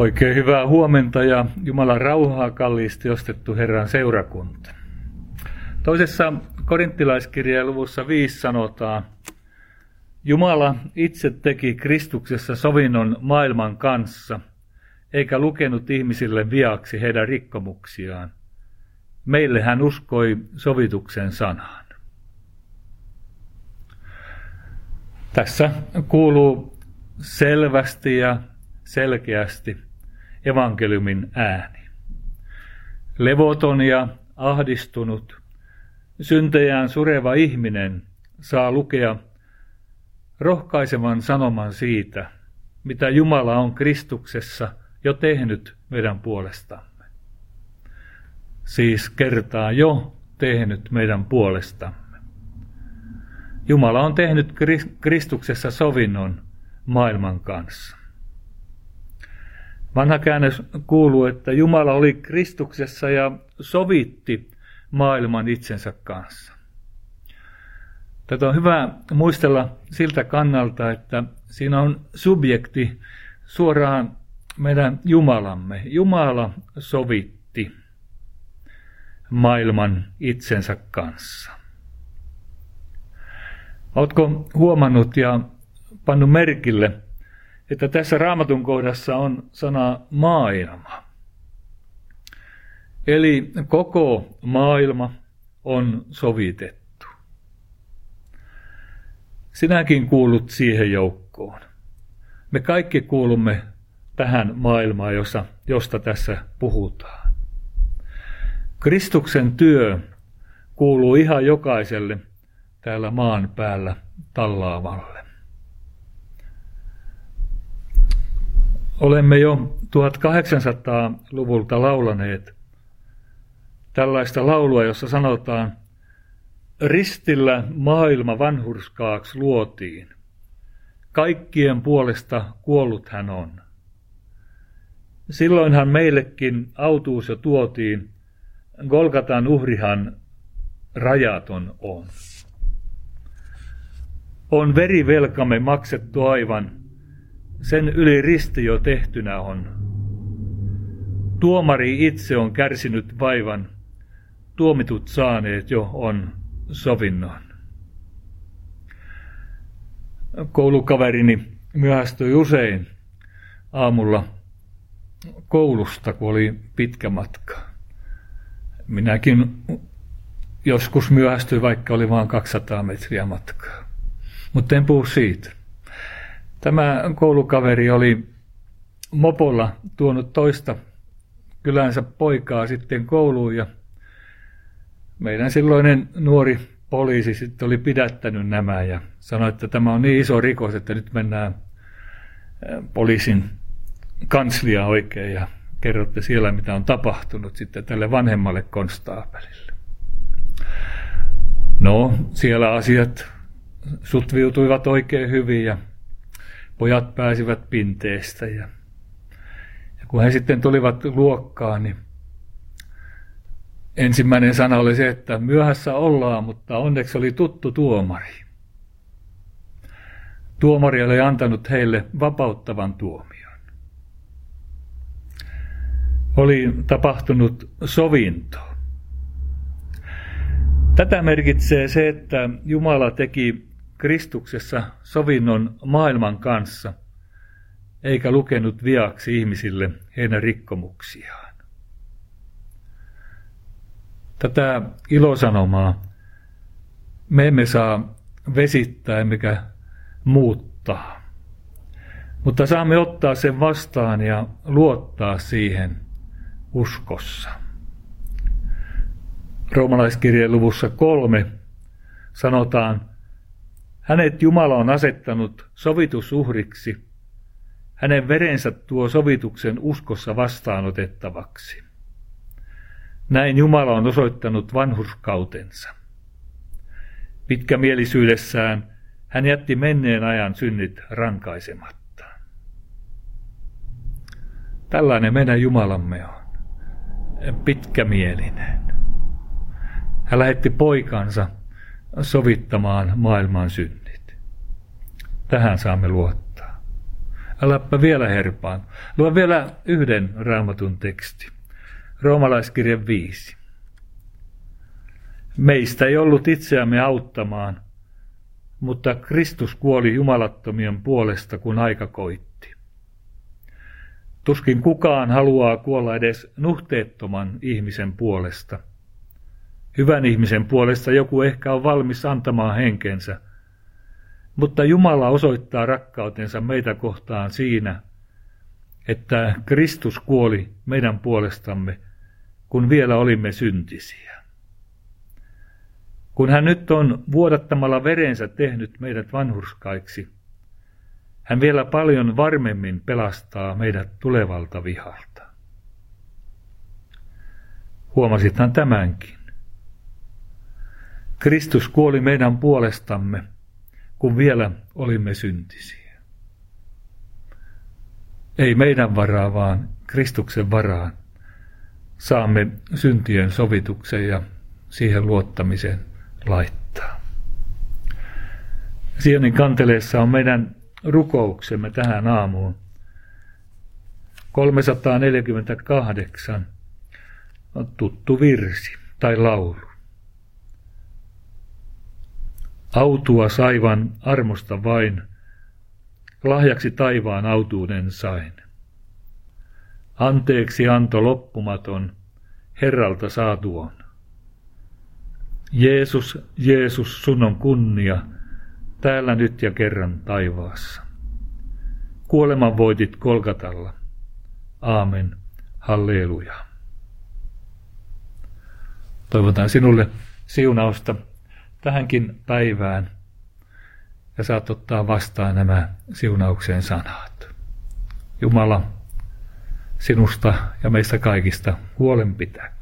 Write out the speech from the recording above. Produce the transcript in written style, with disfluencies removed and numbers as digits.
Oikein hyvää huomenta ja Jumalan rauhaa kalliisti ostettu Herran seurakunta. Toisessa korinttilaiskirjeen luvussa 5 sanotaan, Jumala itse teki Kristuksessa sovinnon maailman kanssa, eikä lukenut ihmisille viaksi heidän rikkomuksiaan. Meille hän uskoi sovituksen sanaan. Tässä kuuluu selvästi ja selkeästi evankeliumin ääni. Levoton ja ahdistunut, syntejään sureva ihminen saa lukea rohkaisevan sanoman siitä, mitä Jumala on Kristuksessa jo tehnyt meidän puolestamme. Siis kertaa jo tehnyt meidän puolestamme. Jumala on tehnyt Kristuksessa sovinnon maailman kanssa. Vanha käännös kuuluu, että Jumala oli Kristuksessa ja sovitti maailman itsensä kanssa. Tätä on hyvä muistella siltä kannalta, että siinä on subjekti suoraan meidän Jumalamme. Jumala sovitti maailman itsensä kanssa. Oletko huomannut ja pannut merkille, että tässä Raamatun kohdassa on sana maailma. Eli koko maailma on sovitettu. Sinäkin kuulut siihen joukkoon. Me kaikki kuulumme tähän maailmaan, josta tässä puhutaan. Kristuksen työ kuuluu ihan jokaiselle täällä maan päällä tallaavalle. Olemme jo 1800-luvulta laulaneet tällaista laulua, jossa sanotaan, ristillä maailma vanhurskaaksi luotiin, kaikkien puolesta kuollut hän on. Silloinhan meillekin autuus jo tuotiin, Golgatan uhrihan rajaton on. On verivelkamme maksettu aivan, sen yli risti jo tehtynä on. Tuomari itse on kärsinyt vaivan, tuomitut saaneet jo on sovinnon. Koulukaverini myöhästyi usein aamulla koulusta, kun oli pitkä matka. Minäkin joskus myöhästyin, vaikka oli vain 200 metriä matkaa. Mutta en puhu siitä. Tämä koulukaveri oli mopolla tuonut toista kylänsä poikaa sitten kouluun ja meidän silloinen nuori poliisi sitten oli pidättänyt nämä ja sanoi, että tämä on niin iso rikos, että nyt mennään poliisin kansliaan oikein ja kerrotte siellä, mitä on tapahtunut sitten tälle vanhemmalle konstaapelille. No, siellä asiat sutviutuivat oikein hyvin ja pojat pääsivät pinteestä ja kun he sitten tulivat luokkaan, niin ensimmäinen sana oli se, että myöhässä ollaan, mutta onneksi oli tuttu tuomari. Tuomari oli antanut heille vapauttavan tuomion. Oli tapahtunut sovinto. Tätä merkitsee se, että Jumala teki Kristuksessa sovinnon maailman kanssa, eikä lukenut viaksi ihmisille heidän rikkomuksiaan. Tätä ilosanomaa me emme saa vesittää emmekä muuttaa, mutta saamme ottaa sen vastaan ja luottaa siihen uskossa. Roomalaiskirjeen luvussa 3 sanotaan, hänet Jumala on asettanut sovitusuhriksi, hänen verensä tuo sovituksen uskossa vastaanotettavaksi. Näin Jumala on osoittanut vanhurskautensa. Pitkämielisyydessään hän jätti menneen ajan synnit rankaisematta. Tällainen meidän Jumalamme on, pitkämielinen. Hän lähetti poikansa sovittamaan maailman synnit. Tähän saamme luottaa. Äläpä vielä herpaan. Luen vielä yhden Raamatun teksti. Roomalaiskirje 5. Meistä ei ollut itseämme auttamaan, mutta Kristus kuoli jumalattomien puolesta, kun aika koitti. Tuskin kukaan haluaa kuolla edes nuhteettoman ihmisen puolesta. Hyvän ihmisen puolesta joku ehkä on valmis antamaan henkensä, mutta Jumala osoittaa rakkautensa meitä kohtaan siinä, että Kristus kuoli meidän puolestamme, kun vielä olimme syntisiä. Kun hän nyt on vuodattamalla verensä tehnyt meidät vanhurskaiksi, hän vielä paljon varmemmin pelastaa meidät tulevalta vihalta. Huomasithan tämänkin. Kristus kuoli meidän puolestamme, kun vielä olimme syntisiä. Ei meidän varaa, vaan Kristuksen varaan saamme syntien sovituksen ja siihen luottamisen laittaa. Sionin kanteleessa on meidän rukouksemme tähän aamuun. 348 on tuttu virsi tai laulu. Autua saivan armosta vain, lahjaksi taivaan autuuden sain. Anteeksi anto loppumaton, Herralta saa tuon. Jeesus, Jeesus, sun on kunnia, täällä nyt ja kerran taivaassa. Kuoleman voitit Golgatalla. Aamen. Halleluja. Toivotan sinulle siunausta tähänkin päivään ja saat ottaa vastaan nämä siunauksen sanat. Jumala sinusta ja meistä kaikista huolen pitää.